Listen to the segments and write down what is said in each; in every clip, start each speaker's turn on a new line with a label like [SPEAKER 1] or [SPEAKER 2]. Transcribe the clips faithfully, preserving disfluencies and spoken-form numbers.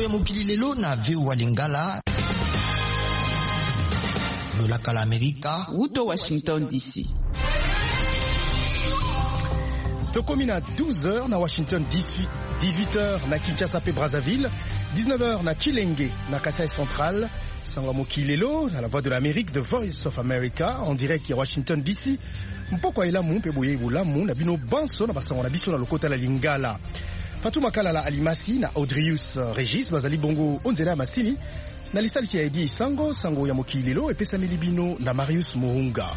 [SPEAKER 1] ya mokili lelo na V O A Lingala. Lolaka la Amerika.
[SPEAKER 2] Uto Washington D C.
[SPEAKER 3] Tokomi na douze heures na Washington D C, dix-huit heures na Kinshasa pe Brazzaville, dix-neuf heures na Chilenge na Kasai Central. Sangwa Mokilelo à la voix de l'Amérique, The Voice of America, en direct à Washington D C. Mpoko elamu pe boye bulamu na bino banso na basango na biso na lokota la Lingala. Fatuma Kalala Alimasi na Audrius Regis bazali bongo onzela masini na lisalisi ya Edi Sango sango ya Mokilelo epesa milibino na Marius Mohunga.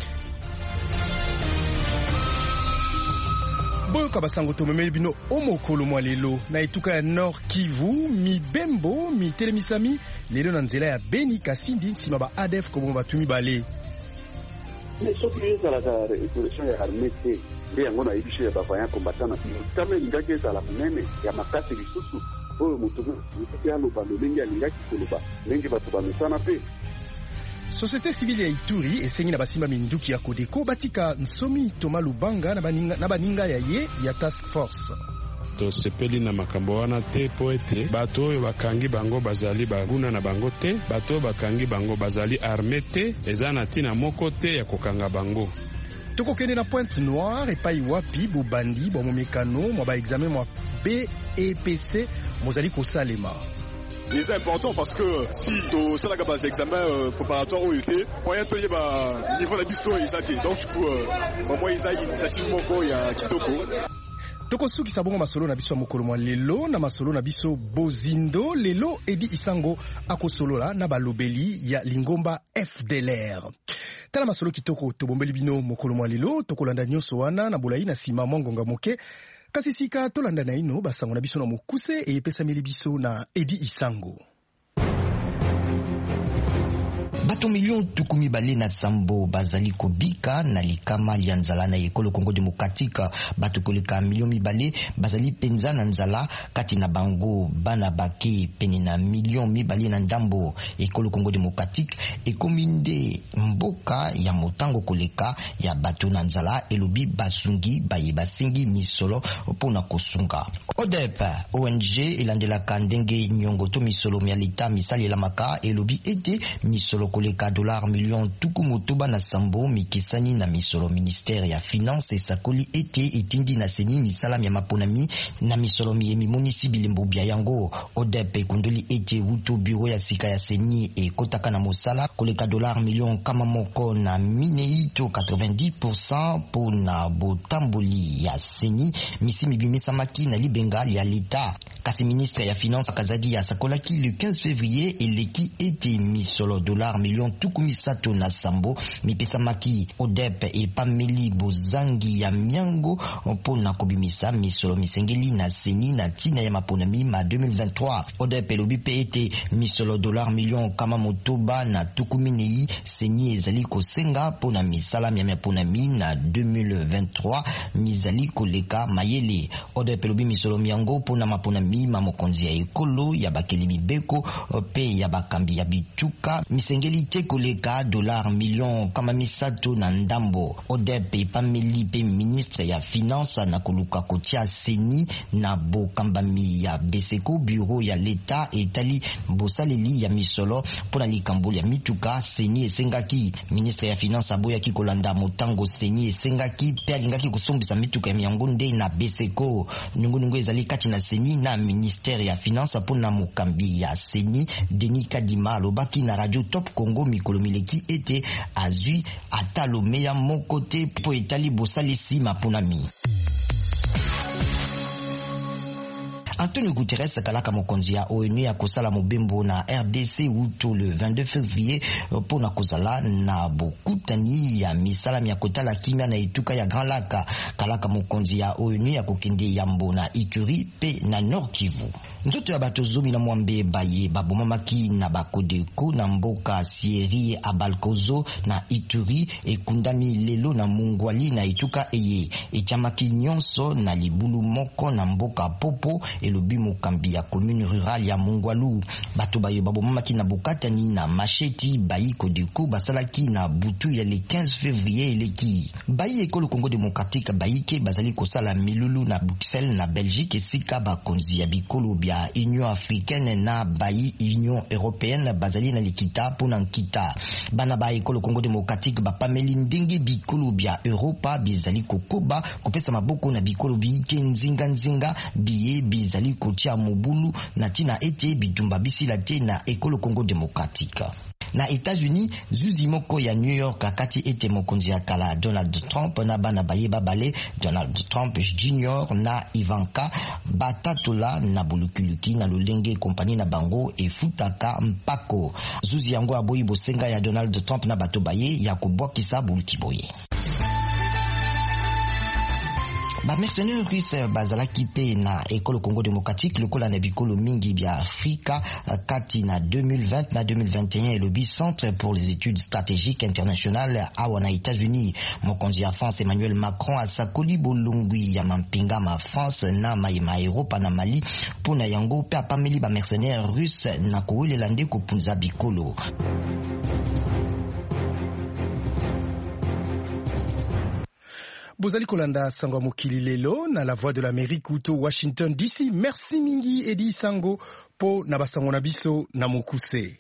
[SPEAKER 3] Boyoka basango tomemeli bino omokolo mwa lelo na etuka ya Nord Kivu mi Bembo mi Telemisami lelo na nzela ya Beni Kasindi nsima ba A D F komo batumi bale.
[SPEAKER 4] Mais sauf que ça la révolution ya armée nde yango na yibisho ya bavaya kombatana kama ingaki za la munene ya makasi lisusu oyo mutumu ya lobalo lengi alingaki koloba lengi batu bamisana pe.
[SPEAKER 3] Société civile ya Ituri esengi na basimba minduki ya Kodeko batika Nsomi Toma Lubanga na baninga, na baninga ya ye ya task force.
[SPEAKER 5] Tosepeli na makambo wana te po ete bato oyo bakangi bango bazali baguna na bango te, bato oyo bakangi bango bazali arme te, eza na tina moko te ya kokanga bango.
[SPEAKER 3] Tokokende na Pointe Noire epai wapi bobandi bwa momekano mwa ba examen mwa B E P C mozali kosalema.
[SPEAKER 6] C'est important parce que si au sein de la base d'examen euh, préparatoire au U T, moyen de bah niveau de biso exacté. Donc du coup euh, moi ils a initiative moko ya kitoko.
[SPEAKER 3] Tokosuki sabongo masolo na biso mokolo mwa lelo na masolo na biso bozindo lelo Edi Isango akosolola na balobeli ya Lingomba F D L R. Tala masolo kitoko tobombeli bino mokolo mwa lelo tokolanda nyonso wana na bolayi na sima mongonga moke. Kasi sika tolanda na ino basango na biso na mokuse e epesa mili biso na Edi Isango.
[SPEAKER 1] Bato million tukumi bale na sambo bazali kobika na likama lia nzala na ekolo Kongo Demokratika. Bato koleka million mibale bazali penza na nzala kati na bango bana bake pene na million mibale na ndambo ekolo Kongo Demokratika ekominde mboka ya motango koleka ya bato na nzala elobi basungi baye basengi misolo pona kosunga. O D E P O N G elandela kandenge nyongo to misolo mya leta misali la maka elobi ete misolo koleka dollar million tuku motoba na sambo mikesani na misolo ministère ya finance esakoli ete etindi na seni misala ya maponami na misolo miemi monisi bilembo bia yango. O D E P kundoli ete wuto bureau ya sika ya seni e kotaka na mosala koleka dollar million kama moko na mineito quatre-vingt-dix pour cent po na botamboli ya seni misimi bimisamaki na libenga ya leta. Kasi ministre ya finance akazadi ya sakolaki le quinze février eleki ete misolo dollar million tukumi sato na sambo mipesamaki. O D E P e pameli bozangi ya miango po na kobimisa misolo misengeli na seni na tina ya maponami ma deux mille vingt-trois. O D E P lobi pe ete misolo dollar million kama motoba na tukumi nei seni ezali kosenga po na misala ya maponami na deux mille vingt-trois mizali koleka mayele. O D E P lobi misolo miango po na maponami ma mokonzi ya ekolo ya bakeli mibeko pe ya bakambi ya bituka misengeli te koleka dollar million kama misato na ndambo. O D E P pameli pe ministre ya finance na koluka kotia seni na bokambami ya Beseko bureau ya leta etali bosaleli ya misolo pona likambo ya mituka seni esengaki. Ministre ya finance aboyaki kolanda motango seni esengaki pe alingaki kusombisa mituka ya miangonde na Beseko. Nungu ezali kati na seni na ministère ya finance pona mokambi ya seni Denis Kadima alobaki na radio Top Congo mikolo mileki ete azui atalo meya moko te po etali bosalisi maponami. Antonio Guterres kalaka mokonzi ya O N U ya kosala mobembo na R D C uto le vingt-deux février po na kozala na bokutani ya misala ya kotala kimia na etuka ya Grand Lac. Kalaka mokonzi ya O N U ya kokende yambo na Ituri pe na Nord Kivu. Nzoto ya bato zomi na mwambe baye babomamaki na bakodeko na mboka Sieri Abalkozo na Ituri ekundami lelo na Mungwali na etuka eye etiamaki nyonso na libulu moko na mboka Popo elobi mokambi ya commune rurale ya Mongwalu. Bato bayo babomaki na bokatani na macheti bayi Codeco basalaki na butu ya le quinze février eleki. Bayi ekolo Congo démocratique bayi ke bazali kosala milulu na Bruxelles na Belgique esika bakonzi ya bikolo bya Union africaine na bayi Union européenne bazali na likita pona nkita. Bana ba ekolo Congo démocratique bapameli ndenge bikolo bya Europa bizali kokoba kopesa maboko na bikolo biyike nzinga nzinga biye bizali kotia mobulu na tina ete bitumba bisila te na ekolo Congo démocratique. Na États-Unis, zuzi moko ya New York akati ete mokonzi ya kala Donald Trump na bana bayeba bale Donald Trump Junior na Ivanka batatola na bulukuluki na lolenge kompani na bango efutaka mpako. Zuzi yango aboyi bosenga ya Donald Trump na bato baye ya kobwakisa buluki boye. Ba mercenaires russes bazalaki pe na ekolo Congo démocratique lokola na bikolo mingi bya Afrika kati na deux mille vingt na deux mille vingt et un et le bi Centre pour les études stratégiques internationales awa na États-Unis. Mokonzi ya France Emmanuel Macron asakoli bolongwi ya mampinga ma France na ma Europa na Mali pona yango pe apameli ba mercenaires russes na kowelela nde kopunza bikolo.
[SPEAKER 3] Bozali kolanda sango mokili lelo na la voix de l'Amérique uto Washington D C. Merci mingi Edi Sango po na basango na biso na mokuse.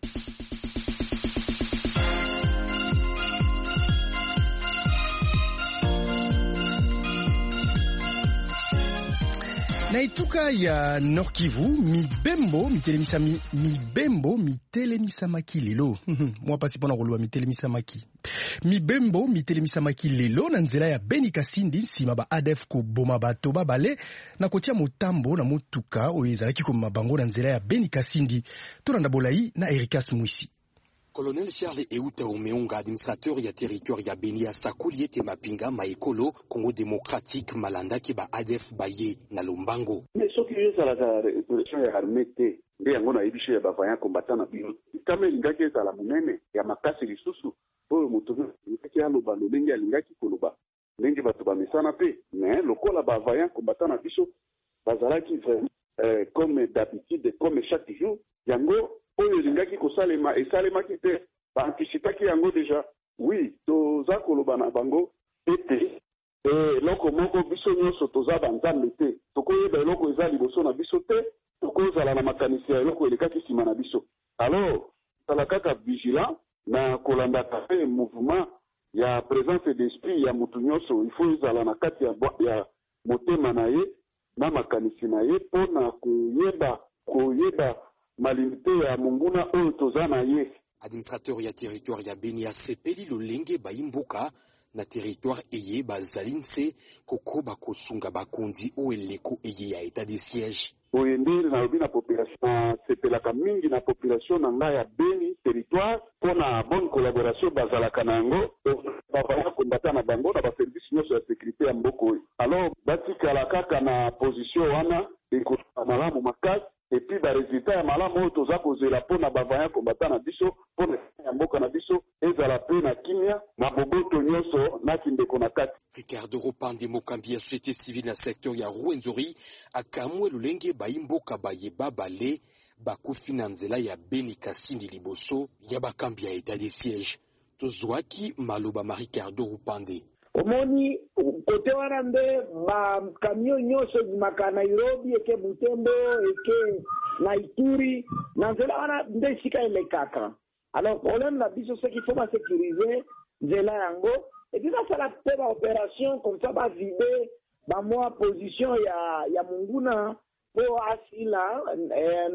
[SPEAKER 3] Na ituka ya Nord Kivu, Mibembo, mitelemisa mi, Mibembo, mitelemisa maki lelo. Mwa pasi pona kolua mitelemisa maki. Mibembo, mitelemisa maki lelo na nzela ya Beni Kasindi sima ba A D F ko boma bato babale na kotia motambo na motuka oyo ezalaki ko mabango na nzela ya Beni Kasindi. Tolanda bolai na Ericas Mwisi.
[SPEAKER 7] Colonel Charles Euta Omeunga, administrateur ya territoire ya Beni ya Sakuli ete mapinga maekolo Congo démocratique malanda ki ba A D F baye na Lombango.
[SPEAKER 4] Mais soki ezala za repression ya armée te nde yango na yebishe ya bavaya combattant na bino. Kama elingaki ezala munene ya makasi lisusu oyo moto ngaki aloba lolenge alingaki koloba ndenge bato bamesana pe mais lokola bavaya combattant na biso bazalaki vraiment euh, comme d'habitude comme chaque jour yango oyo lingaki kosalema esalemaki te baanticipaki yango deja. Oui, toza koloba na bango ete eloko moko biso nyonso toza banzambe te tokoyeba eloko eza liboso na biso te tokozala na makanisi ya eloko elekaki nsima na biso. Alors tala kaka vigilant na kolandaka pe mouvement ya présence d'esprit ya mutu nyonso il faut ezala na kati ya, ya motema na ye na makanisi na ye mpona koyeba koyeba malimite ya munguna oyo toza na ye.
[SPEAKER 7] Administrateur ya territoire ya Beni asepeli lolenge baimboka na territoire eye bazalinse koko bakosunga bakundi o eleko eye ya état de siège.
[SPEAKER 4] Oyende na obi na population sepelaka mingi na population na ngai ya Beni territoire pona bonne collaboration bazalaka na yango bavaya kombata na bango na baservice nyonso ya sécurité ya mboka oyo. Alors batikala kaka na position wana ekosa malamu makasi et puis ba résultat ya malamu oyo toza kozela pona bavaya kombata na biso pona ya mboka na biso ezala pe na kimia na boboto nyonso na kindeko na kati.
[SPEAKER 7] Ricardo Ropande mokambi ya société civile na secteur ya Rwenzori akamwe lolenge baimboka bayeba bale bakufi na nzela ya Beni Kasindi liboso ya bakambi ya état de siège. Tozwaki maloba ma Ricardo Ropande.
[SPEAKER 8] Omoni kote wana nde ba kamio nyonso zimaka Nairobi eke Butembo eke na Ituri na nzela wana nde sika elekaka. Alors problème na biso c'est qu'il faut ba sécuriser nzela yango et puis ça ça la pe ba opération comme ça ba vider ba moi position ya ya munguna po asila eh,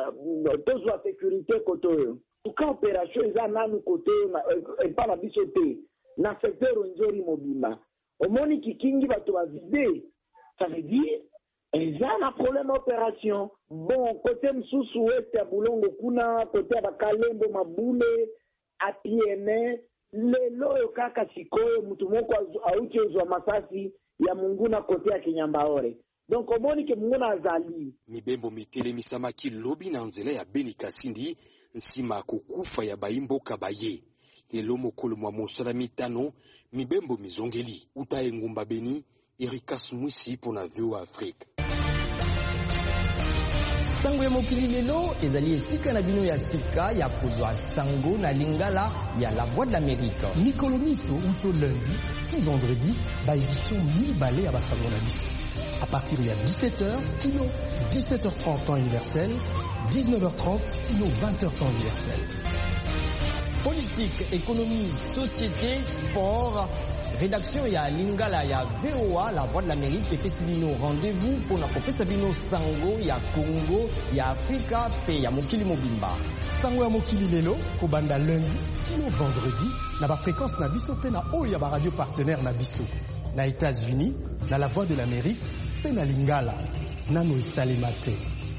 [SPEAKER 8] na tozo la sécurité kote. Tout cas opération eza nanu kote et pas la biso te. Na secteur Rwenzori mobima omoni kikingi bato ba vide ça veut dire eza na problème opération. Bon côté msusu wete ya bulongo kuna côté ya Kalembo mabule apiene lelo yo kaka sikoyo mtu moko auche uzwa masasi ya munguna côté ya Kinyambaore. Donc omoni ke munguna azali
[SPEAKER 7] Mibembo mitele misamaki lobi na nzela ya Beni Kasindi nsima kukufa ya baimboka baye. Lelo mokolo mwa mosala mitano Mibembo mizongeli uta engumba Beni. Ericas Mwisi pour la V O Afrique.
[SPEAKER 1] sango ya mokili lelo ezali esika na bino ya sika ya kozwa sango na lingala ya La Voix de l'Amérique.
[SPEAKER 3] mikolo miso uto lundi ti vendredi ba édition mibale ya basango na biso à partir ya dix-sept heures kino dix-sept heures trente temps universel, dix-neuf heures trente kino vingt heures temps universel.
[SPEAKER 1] Politique, économie, société, sport, rédaction ya lingala ya V O A La Voix de l'Amérique epesi bino rendez-vous mpona kopesa bino sango ya Congo ya Afrika pe ya mokili mobimba.
[SPEAKER 3] Sango ya mokili lelo kobanda lundi kino vendredi na ba fréquence na biso pe na oyo ya ba radio partenaire na biso na États-Unis na La Voix de l'Amérique pe na lingala nano esalema te.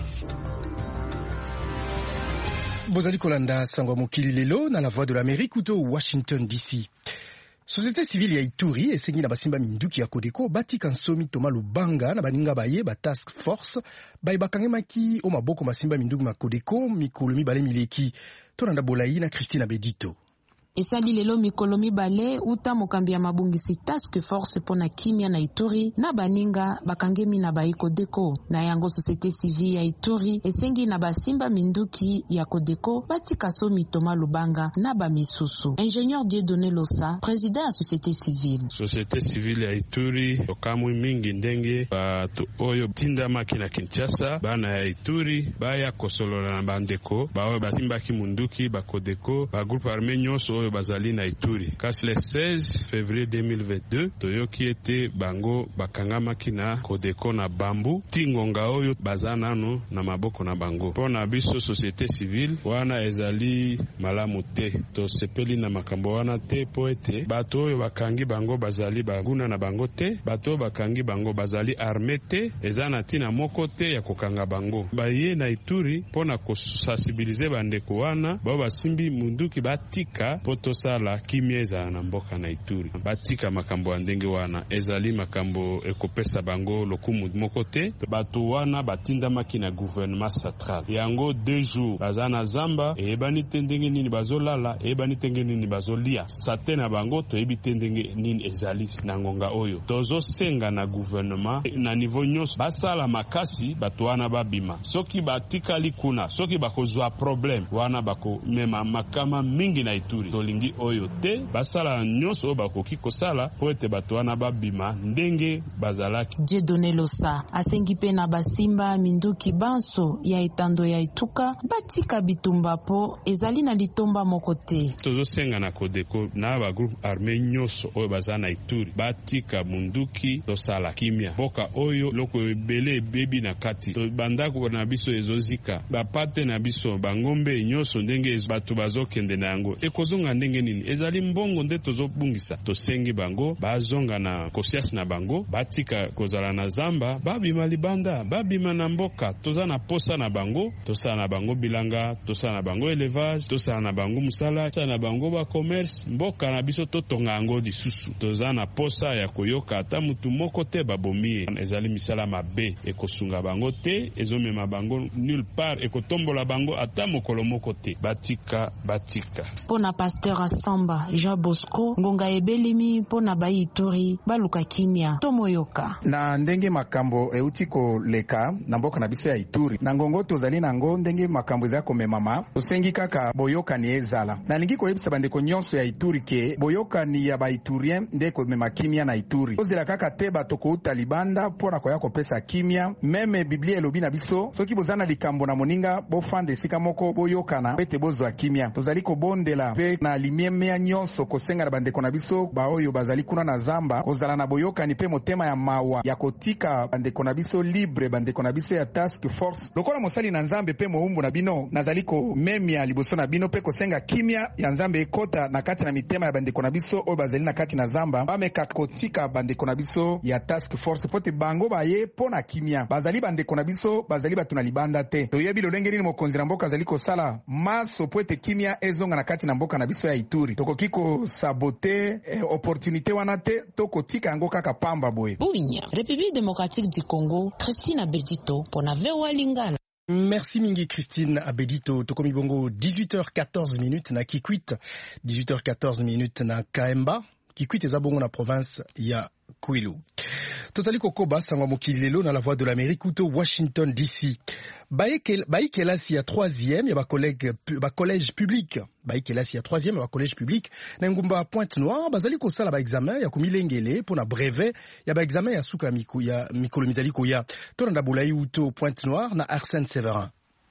[SPEAKER 3] Bozali kolanda sango ya mokili lelo na La Voix de l'Amérique uto Washington D C. Société civile ya Ituri esengi na basimba minduki ya Kodeko batika nsomi Thomas Lubanga na baninga baye ba task force baye bakangemaki o maboko basimba minduki ma Kodeko mikolo mibale mileki tonanda bolai na Christina Bedito.
[SPEAKER 2] Esali lelo mikolo mibale uta mokambi ya mabungisi task force pona kimia na Ituri na baninga bakangemi na ba Kodeko na yango société civile ya Ituri esengi na basimba minduki ya Kodeko batika somi Thomas Lubanga na ba misusu. Ingénieur Dieudonné Losa, président ya société civile.
[SPEAKER 5] Société civile ya Ituri okamwi mingi ndenge batu oyo tindamaki na Kinshasa bana ya Ituri baya kosolola na bandeko bawe basimba ki munduki ba Kodeko ba groupe armé nyonso bazali na Ituri. Kasi le seize février deux mille vingt-deux toyoki ete bango bakangamaki na Kodeko na Bambu tingonga oyo bazanano na maboko na bango. Pona biso société civile wana ezali malamu te to sepeli na makambo wana te po ete bato oyo bakangi bango bazali baguna na bango te bato bakangi bango bazali armé te ezana tina moko te ya kokanga bango baye na Ituri pona kosensibiliser bandeko wana bao basimbi munduki batika potosala kimyeza na mboka na Ituri batika makambo ndenge wana ezali makambo ekopesa bango lokumu moko te bato wana batindamaki na gouvernement central yango deux jours bazana zamba ebani tendenge nini bazolala ebani tendenge nini bazolia sate na bango to ebi tendenge nini ezali na ngonga oyo tozo senga na gouvernement na niveau nyos basala makasi bato wana babima soki batikali kuna soki bakozwa problème wana bako mema makama mingi na Ituri tolingi oyo te basala nyonso bakoki kosala po ete bato wana babima ndenge bazalaki.
[SPEAKER 2] Dieudonné Losa asengi pe na basimba minduki banso ya etando ya Ituka batika bitumba po ezali na litomba moko te.
[SPEAKER 5] Tozo senga na Kodeko na ba groupe armé nyonso oyo baza na Ituri batika munduki tosala kimia boka oyo loko ebele bebi na kati to bandako na biso ezozika bapate na biso bangombe nyonso ndenge bato bazokende na yango ekozonga ndenge nini ezali mbongo nde tozobungisa tosengi bango bazonga na conscience na bango batika kozala na zamba babima libanda babima na mboka toza na posa na bango tosala na bango bilanga tosala na bango élevage tosala na bango musala tosala na bango ba commerce mboka na biso totonga yango lisusu toza na posa ya koyoka ata mutu moko te babomi ezali misala mabe ekosunga bango te ezomema bango nulle part ekotombola bango ata mokolo moko te batika batika
[SPEAKER 2] pona pasteur Asamba Jean Bosco ngonga ebelimi pona ba Ituri baluka kimia tomoyoka
[SPEAKER 9] na ndenge makambo eutiko leka na mboka na biso ya Ituri na ngongo tozali nango ndenge makambo za komemama tosengi kaka boyoka ni ezala na lingi koyebisa bandeko nyonso ya Ituri ke boyoka ni ya ba Iturien nde komema kimia na Ituri ozela kaka te bato kouta libanda pona koya kopesa kimia meme Biblia elobi na biso soki bozana likambo na moninga bofande sika moko boyokana pete bozwa kimia tozali kobondela pe na limiemea nyonso kosenga na bandeko na biso baoyo bazali kuna na zamba kozala na boyoka ni pe motema ya mawa ya kotika bandeko na biso libre bandeko na biso ya task force lokola mosali na nzambe pe moumbu na bino nazali ko memia liboso na bino pe kosenga kimia ya nzambe ekota na kati na mitema ya bandeko na biso oyo bazali na kati na zamba bameka kotika bandeko na biso ya task force pote bango baye pona kimia bazali bandeko na biso bazali batu na libanda te toyebi lolenge nini mokonzi na mboka azali kosala maso pote kimia ezonga na kati na mboka na biso ya Ituri tokoki ko sabote eh, opportunité wana te tokotika yango kaka pamba boye.
[SPEAKER 2] Bunya, République démocratique du Congo, Christine Abedito pona V O A Lingala.
[SPEAKER 3] Merci mingi Christine Abedito. Tokomi bongo dix-huit heures quatorze minutes na Kikwit, dix-huit heures quatorze minutes na Kaemba. Kikwit eza bongo na province ya Kwilu. Tozali kokoba sangwa mokili lelo na La Voix de l'Amérique uto Washington D C. Baïkelasi ya troisième ya ba collègue ba collège public Baïkelasi ya troisième ya ba collège public na ngumba Pointe Noire bazali ko sala ba examen ya kumilengele pona brevet ya ba examen ya suka miku ya mikolo mizali ko ya tonda bulai uto Pointe Noire na Arsène Séverin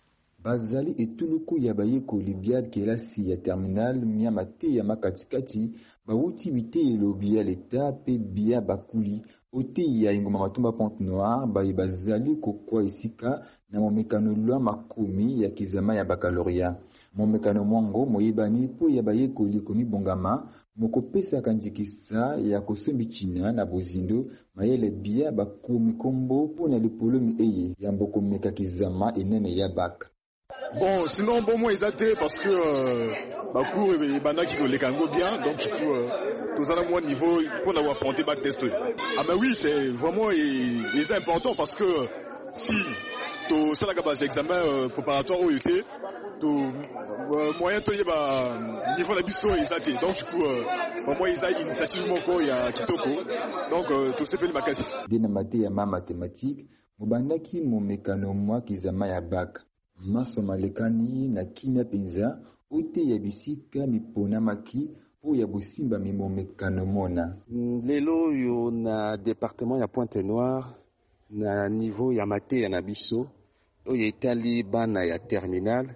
[SPEAKER 10] bazali etuluku ya bayekoli bia kelasi ya terminal miama te ya makatikati bawuti bite elobi ya leta pe bia bakuli ote ya ingoma matumba Pointe Noire bayi bazali kokwa esika na momekano lwa makumi ya kizama ya baccalauréat momekano mwango moyebani po ya bayekoli komibongama mokopesa kanjikisa ya kosombi China na bozindo mayele bia bakumi kombo pona lipolomi eye ya mbokomeka kizama enene ya baka.
[SPEAKER 6] Bon, sinon, bon, moi, ils étaient parce que euh, ma cour et Bana qui les cango bien, donc du coup, euh, tout ça, à mon niveau, pour avoir affronté bac test. Ah ben oui, c'est vraiment et, et important parce que si tu ça la base d'examen euh, préparatoire au U T, tu euh, moyen de bah niveau la biso ils étaient, donc du coup, euh, vraiment ils ont initiative moko ya kitoko, donc euh, tout s'appelle makasi.
[SPEAKER 10] Dinamate ya ma mathématique, mobandaki mo mekano moi kizama ya bac. Maso malekani na kimia penza ote ya bisika mipona maki po ya bosimba mimomekano mona.
[SPEAKER 11] Lelo yo na département ya Pointe Noire na niveau ya mate ya nabiso o ya etali bana ya terminal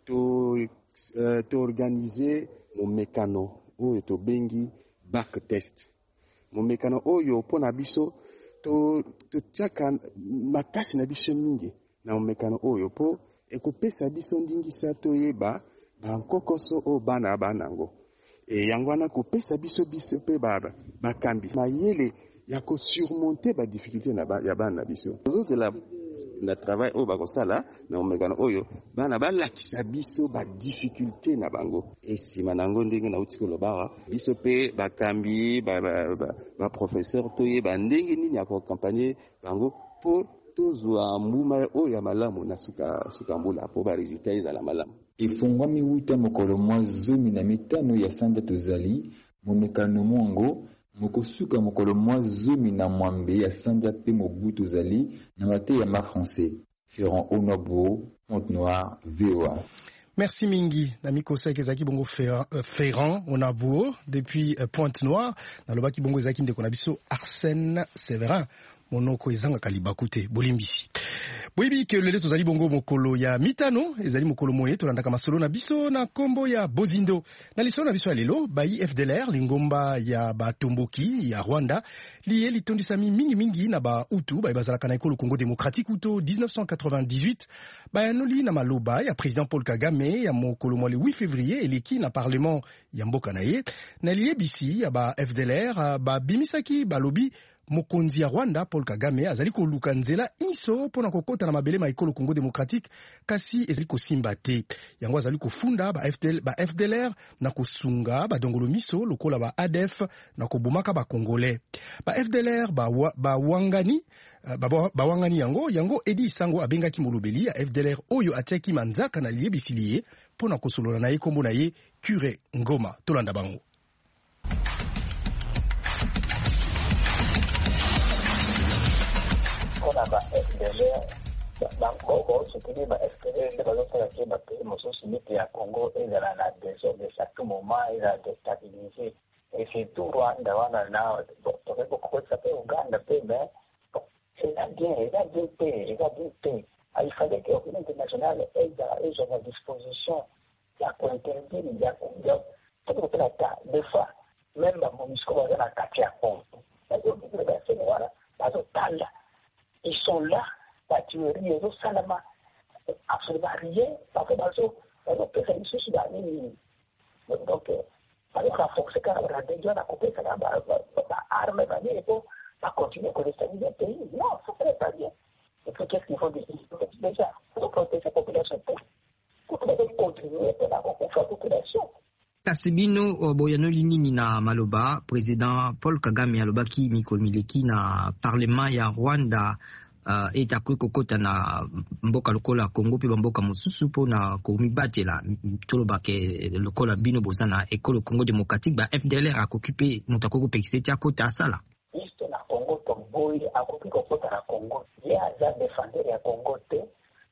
[SPEAKER 11] to uh, to organiser momekano o to bengi bac test. Momekano o yo pona biso to to tsaka makasi na biso mingi na momekano o yo po ekopesa biso ndingisa toyeba bankokoso o bana banango e yango wana kopesa biso biso pe baba bakambi mayele ya ko surmonter ba difficulté na ba ya bana biso autres la la travail o bakosala na omekano oyo bana balakisa biso ba difficulté na bango e sima nango ndenge na utiko lobawa biso pe bakambi ba ba, ba, ba professeur toyeba ndenge nini ya ko accompagner bango po tozwa mbuma oyo ya malamu na suka suka mbula po ba resultat ezala malamu.
[SPEAKER 10] Efungwami wuta mokolo mwa zomi na mitano ya sanja tozali momekano mwango mokosuka mokolo mwa zomi na mwambe ya sanja pe mobu tozali na mate ya ma français. Ferrand Onobo, Pointe Noire, V O A.
[SPEAKER 3] Merci Mingi, Nami Kosek Ezaki Bongo Ferrand Onobo depuis Pointe Noire, na lobaki Bongo Ezaki ndeko na biso Arsène Séverin. Monoko ezanga kalibakute bolimbisi boyebi ke lele tozali bongo mokolo ya mitano ezali mokolo moye tolandaka masolo na biso na kombo ya bozindo na lisolo na biso ya lelo bayi F D L R lingomba ya batomboki ya Rwanda liye litondisami mingi mingi na ba utu bayi bazalaka na ekolo Congo démocratique uto dix-neuf cent quatre-vingt-dix-huit bayanoli na maloba ya président Paul Kagame ya mokolo mwa le huit février eleki na parlement ya mboka na ye na liye bisi ya ba F D L R ba bimisaki balobi mokonzi ya Rwanda Paul Kagame azali koluka nzela inso pona kokota na mabele ma ekolo Congo démocratique kasi ezali kosimba te yango azali kofunda ba F D L R, ba F D L R na kosunga ba dongolo miso lokola ba A D F na kobomaka ba Congolais ba F D L R ba, wa, ba wangani ba, ba wangani yango yango Edi Sango abengaki molobeli ya F D L R oyo atiaki manzaka na liye bisiliye pona kosolola na ye kombo na ye Cure Ngoma tolanda bango.
[SPEAKER 12] Ba F D L R bango soutenir ba F D L R nde bazosala ke bapays mosusu miti ya Congo ezala na désordre à tout moment ezala déstabilisé et surtout Rwanda wana na tokoki kokotisa mpe Uganda mpe mais eza bien eza bien te eza bien te il fallait que l'opinion internationale ait à disposition ya kointerdire ya tokopela ta des fois même bamonisco baza na kati ya Congo bazokikile basene wana bazotala. Ils sont là, la tuerie, ils ont salama, absolument rien, parce que bazo, bazo pesa ici sur la ligne. Donc, alors renforcer quand la région a coupé ça, ba arme, ba ni pour pas continuer à déstabiliser le pays. Non, ça ne fait pas bien. Et puis qu'est-ce qu'il faut déjà pour protéger la population, pour continuer à la population.
[SPEAKER 1] kasi bino boyanoli nini na maloba président Paul Kagame alobaki mikolo mileki na parlement ya Rwanda uh, etakwe kokota na mboka lokola Congo pe mboka mosusu po na komibatela toloba ke lokola bino bozana ekolo Congo démocratique ba F D L R akokipe mutakoko pekiseti akota asala
[SPEAKER 12] isto na Congo tomboyi akoki kokota na Congo ya za defender ya Congo te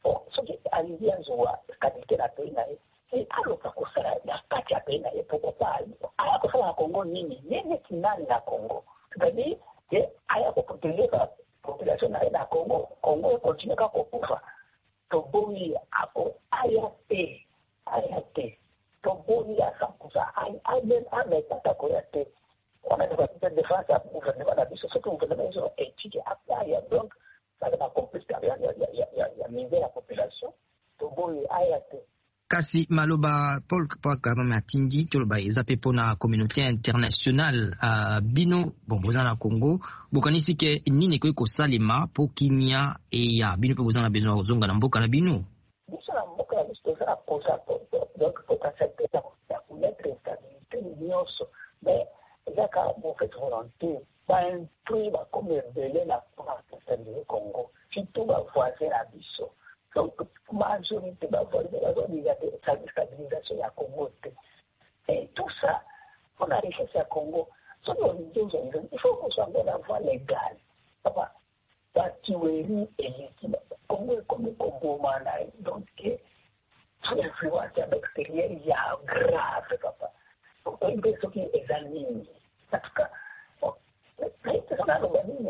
[SPEAKER 12] ce qui est arrivé à Zoua, qualité la pays, et alors que ça la kati ya pays, et pourquoi pas, à la fois Congo, nini, nini qui n'a la Congo. C'est-à-dire, que à la protéger la population na la Congo, Congo continue à couper. To boni ako ayate, ayate. To boni à cent pour cent, amen, amen, tata koyate. On a des défenses à gouvernement, la biso, ce que le gouvernement est étudié après, donc, ça va compliquer, il y a miser la population. To boni ayate.
[SPEAKER 1] Kasi maloba Paul Paka Matindi toloba ezape pona communauté internationale a bino bon bozana Congo bokanisi ke nini ko salema po kimia e ya bino pe bozana besoin ozonga na mboka na bino
[SPEAKER 12] biso na mboka na biso za posa donc pour accepter la mettre stabilité nyonso mais zaka bo fait volonté ba un prix ba comme belé la province du Congo surtout ba voisin na biso. Donc, majorité va avoir des stabilisation à Congo. Et tout ça, on a réussi à Congo. Il faut qu'on soit dans la voie légale. La tuerie et l'équilibre. Congo est comme le Congo, donc, sous l'influence à l'extérieur, il y a grave, papa. Donc, il y a des qui examinent. En tout cas, on a l'organisme.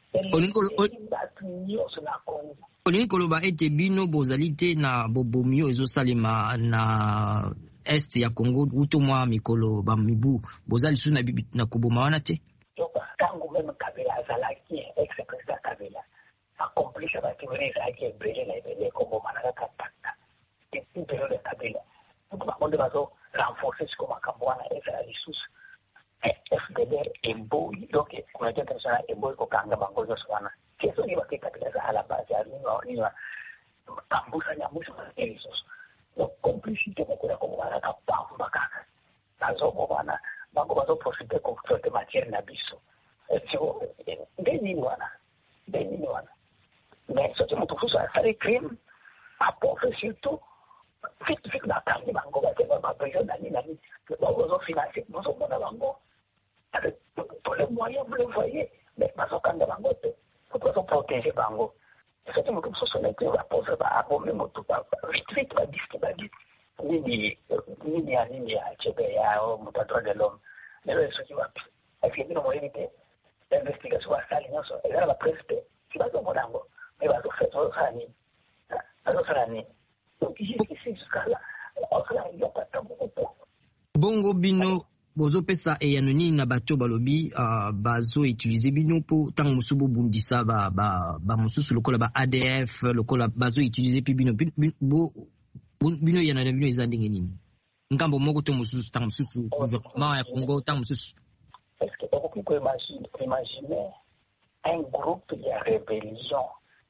[SPEAKER 1] Olingi koloba ete bino bozalite na bobomio ezosalema na est ya Congo uto mwa mikolo ba mibu bozali su na bibi na kuboma wana te
[SPEAKER 12] tangu meme Kabila azalaki ex-président Kabila accompli ça va tirer ça qui est brûlé na ebele koboma na katata depuis période de Kabila donc ba monde bazo renforcer ce comme makambo wana ezala lisusu F D L embo donc kuna tena sana embo ko kanga bango zo sana keso ni wakati Kabila za ala base ya nino nino kambusa nyamuso ezo donc complicité ko kwa kwa na kapamba kaka bazo bana bango bazo profiter ko de matière na biso etio ndeni wana ndeni wana mais ce qui me trouve ça c'est crime à porter surtout vite vite la carne bango ba te ba besoin d'ani nani que bazo financer bazo bona bango avec tous les moyens vous le voyez mais bazo kanda bango te pour protéger bango. Ce qui me trouve ça c'est que la pose ba abomé moto ba vite vite ba disque ba dit nini nini ya nini ya chebe ya o mutadwa de l'homme mais ce qui va est que nous moyen de l'investigation à salinho so et là la presse qui va dans monango mais va faire ça ni ça ça ni donc ici c'est jusqu'à là là il y a pas tant beaucoup
[SPEAKER 1] bongo bino bozo pesa e yanoni na bato balobi uh, bazo utiliser bino po tang musubu bundisa ba ba ba mususu lokola ba A D F lokola bazo utiliser pi bino bo bino yana bino ezandenge nini ngambo moko to mususu tang mususu gouvernement ya Congo tang mususu
[SPEAKER 12] est-ce que beaucoup peut imaginer imaginer un groupe de rébellion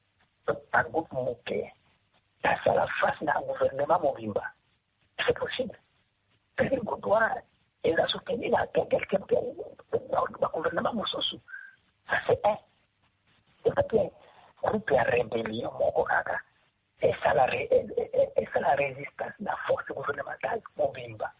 [SPEAKER 12] un groupe moqué à la face d'un gouvernement mobimba c'est possible c'est une coutume et la soutenir à quelqu'un le gouvernement Moussousou. Ça c'est un. C'est un groupe de rébellion, et ça la, et ça la résistance de la force gouvernementale Mobimba.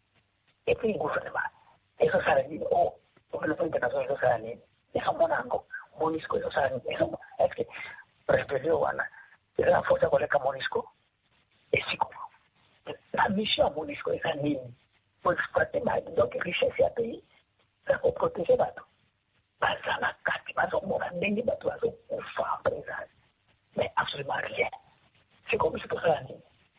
[SPEAKER 12] Et puis le gouvernement, et ça ça dit, oh, le gouvernement international, ça ça dit, et ça mon ango, Monisco, ça ça dit, est-ce que rébellion, c'est la force avec Monisco? Et si comment? La mission à Monisco, ça dit, pour exploiter donc richesse à pays, ça faut protéger bateau. Pas ça la carte, pas ça mon ami bateau, ça faut faire présence. Mais absolument rien. C'est comme c'est pour ça dit.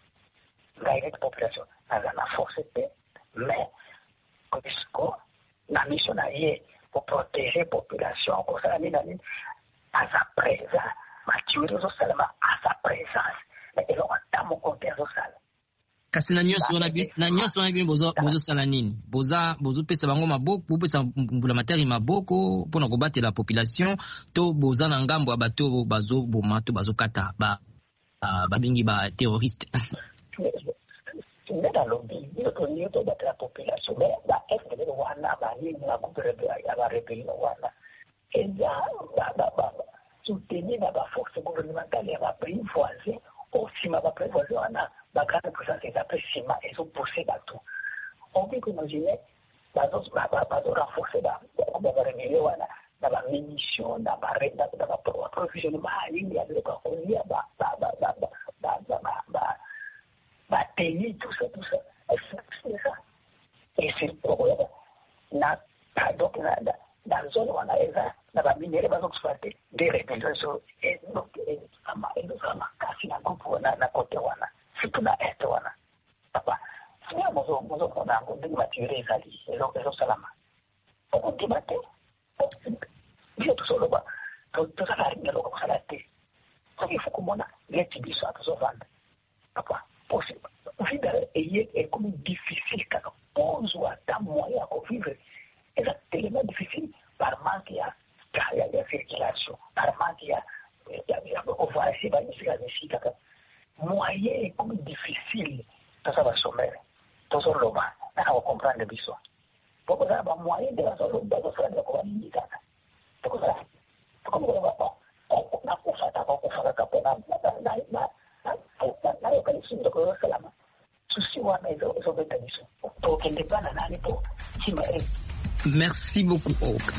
[SPEAKER 12] La population, elle a la force de paix, mais comme la mission est pour protéger la population, comme ça dit, à sa présence, maturer seulement à sa présence. Mais ils ont un mon compte au salle.
[SPEAKER 1] Kasi na nyonso na bi na nyonso na bi bozo bozo sala nini boza bozo pesa bango maboko bo pesa mbula materi maboko pona ko batela population to boza na ngambo ya bato bazo boma to bazo kata ba ba bingi ba terroriste
[SPEAKER 12] mais dans l'objet il faut dire to batela population mais ba F D L wana ba ni na ko ya ba rébellion wana et ya ba ba ba soutenir la force gouvernementale ya ba pays voisins aussi ma ba pays voisins wana la grande puissance est appelée Sima, ils ont poussé bateau. On peut imaginer, ils ont renforcé la rébellion, la munition, la approvisionnement, il y a des pays, tout ça, tout ça. C'est ça. Et c'est pourquoi, na, donc, na, na, dans la zone où on a les gens, na, ba, minéraux, ba, exploiter des rébellions, et donc, et, ama, et nous, ama, kasi, na, groupe, na, na, côté, wana, surtout, na, est, wana. Papa, si, na, mozo, mozo, on a, on a, maturé, zali, et donc, et donc, salama. On dit, ma, te, bien, tout ça, le bas, tout ça, la, la, la, la, te. Donc, il faut qu'on a, les tibis, ça, tout ça, vendre. Papa, possible. Vivre est comme difficile, car pose ou à ta moyen à vivre. Et c'est tellement difficile par manque il y a circulation, par manque il y a on va essayer de faire des sites. Moyen est comme difficile. Tout ça va sommer. Tout ça le bas. On va comprendre le besoin. Pourquoi ça va moyen de la zone de la zone de la communauté. Pourquoi ça? Pourquoi on va pas? On a pour ça, on va pour ça, on a pour ça.
[SPEAKER 1] Merci beaucoup, Oka.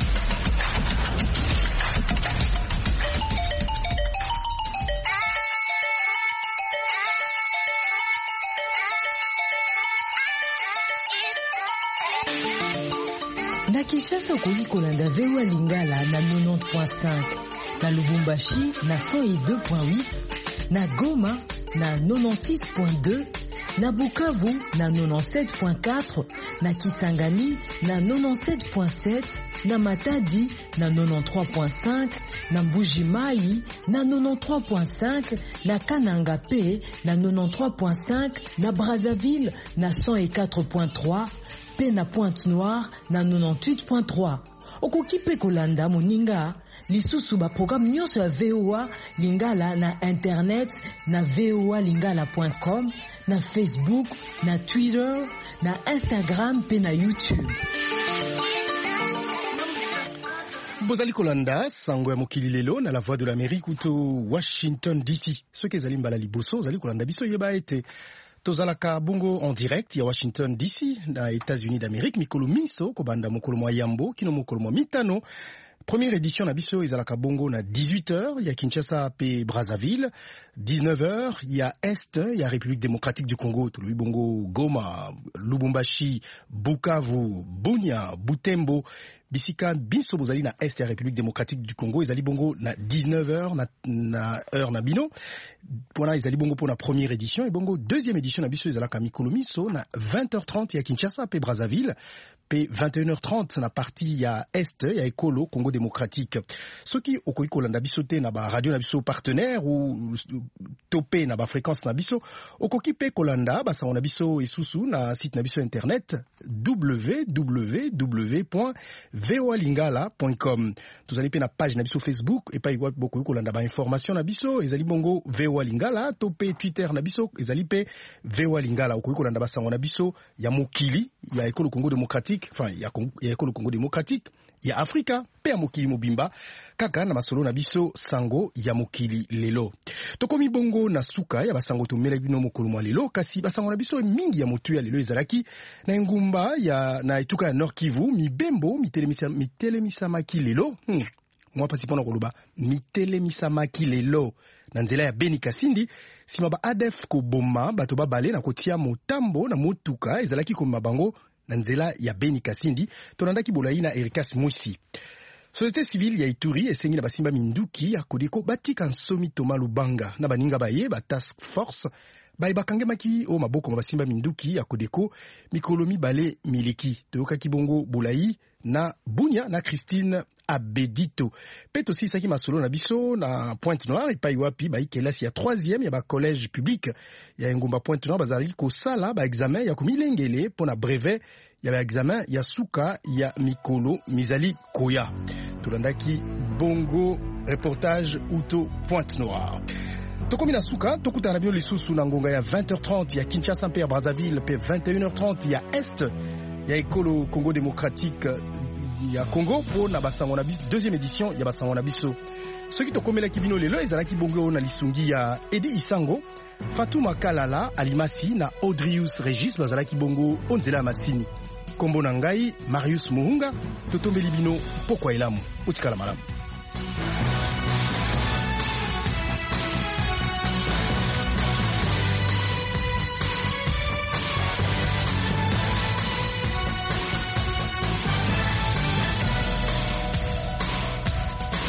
[SPEAKER 13] Na Kinshasa okoki kolanda V O A Lingala na quatre-vingt-dix point cinq, na Lubumbashi na cent deux point huit, na Goma na quatre-vingt-six point deux, na Bukavu na quatre-vingt-dix-sept point quatre, na Kisangani na quatre-vingt-dix-sept point sept, na Matadi na quatre-vingt-treize point cinq, na Mbuji-Mayi na quatre-vingt-treize point cinq, na Kananga P na quatre-vingt-treize point cinq, na Brazzaville na cent quatre point trois, pe na Pointe-Noire na quatre-vingt-dix-huit point trois. Okoki pe kolanda moninga lisusu ba programme nyonso ya V O A Lingala na internet na v o a lingala point com, na Facebook, na Twitter, na Instagram pe na YouTube.
[SPEAKER 3] Bozali kolanda sango ya mokili lelo na la voix de l'Amérique ou to Washington D C. Ce que zali mbala liboso zali kolanda biso yeba ete tozalaka bongo en direct ya Washington D C na États-Unis d'Amérique mikolo miso kobanda mokolo mwa yambo kino mokolo mwa mitano. Première édition na biso ezalaka bongo na dix-huit heures ya Kinshasa pe Brazzaville, dix-neuf heures ya Est ya République démocratique du Congo, tolobi bongo Goma, Lubumbashi, Bukavu, Bunia, Butembo, bisika biso bozali na Est ya République démocratique du Congo ezali bongo na dix-neuf heures na, na heure na bino. Pona ezali bongo pour la première édition et bongo deuxième édition na biso ezalaka mikolo miso na vingt heures trente ya Kinshasa pe Brazzaville. P vingt et une heures trente na partie ya Est ya Ekolo Congo démocratique. Soki okoki kolanda biso te na ba radio na biso partenaire ou topé na ba fréquence na biso okoki pe kolanda ba sa na biso esusu na site na biso internet w w w point v o a lingala point com. Tozali pe na page na biso Facebook et pa iwa boko kolanda ba information na biso ezali bongo V O A Lingala, topé Twitter na biso ezali pe V O A Lingala okoki kolanda ba sa na biso ya mokili ya Ekolo Congo démocratique. Enfin, il y a le Congo démocratique, il y a Africa, pe ya mokili mobimba, kaka na masolo na biso sango ya mokili lelo. Tokomi bongo na suka ya basango to mela bino mokolo mwa lelo, kasi basango na biso mingi ya motu ya lelo ezalaki na ngumba ya na etuka ya Nord Kivu, mibembo mitelemisa mitelemisama lelo. Hmm. Mwa pasi pona koloba mitelemisama lelo na nzela ya Beni Kasindi. Sima ba A D F ko boma bato babale na kotia motambo na motuka ezalaki ko mabango na nzela ya Beni Kasindi tonandaki bolai na Erikas Mwisi. Société civile ya Ituri esengi na basimba minduki ya kodeko batika nsomi Toma Lubanga na baninga baye ba task force baye bakangemaki o maboko ma basimba minduki ya kodeko mikolo mibale mileki toyokaki bongo bolai na Bunia na Christine Abedito. Peto si saki masolo na biso na Pointe-Noire et pa wapi ba ikelasi ya troisième ya ba collège public ya ngumba Pointe-Noire bazali ko sala ba examen ya komilengele pona brevet ya ba examen ya suka ya mikolo mizali koya. Tolandaki bongo reportage Uto Pointe-Noire. Tokomi na suka tokutana bino lisusu na ngonga ya vingt heures trente ya Kinshasa pe ya Brazzaville pe vingt et une heures trente ya Est ya Ekolo Congo démocratique ya Congo pour na basango na biso deuxième édition ya basango na biso. Soki tokomela kibino lelo ezalaki bongo na lisungi ya Edi Isango, Fatuma Kalala Alimasi na Audrius Regis bazalaki bongo onzela masini. Kombo na ngai Marius Muhunga totombeli bino pokwa elamu utikala malamu.